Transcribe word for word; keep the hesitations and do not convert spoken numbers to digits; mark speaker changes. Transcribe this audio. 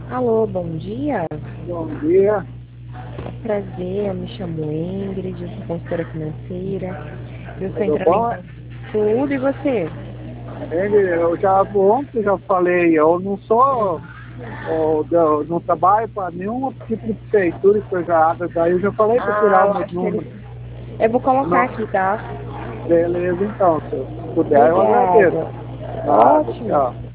Speaker 1: Alô, bom dia.
Speaker 2: Bom dia.
Speaker 1: Prazer, eu me chamo Ingrid, eu sou consultora financeira. Eu estou
Speaker 2: Tudo
Speaker 1: entrando em
Speaker 2: bom?
Speaker 1: contato. Tudo, e você?
Speaker 2: Ele, eu já ontem já falei, eu não sou, ó, eu não trabalho para nenhum tipo de prefeitura e coisa errada, daí eu já falei para tirar
Speaker 1: Ah,
Speaker 2: o
Speaker 1: eu
Speaker 2: meu
Speaker 1: acho que eles.
Speaker 2: número.
Speaker 1: Eu vou colocar
Speaker 2: Não,
Speaker 1: aqui, tá?
Speaker 2: beleza, então, se puder eu agradeço.
Speaker 1: Obrigada.
Speaker 2: Nada,
Speaker 1: Ótimo.
Speaker 2: tchau.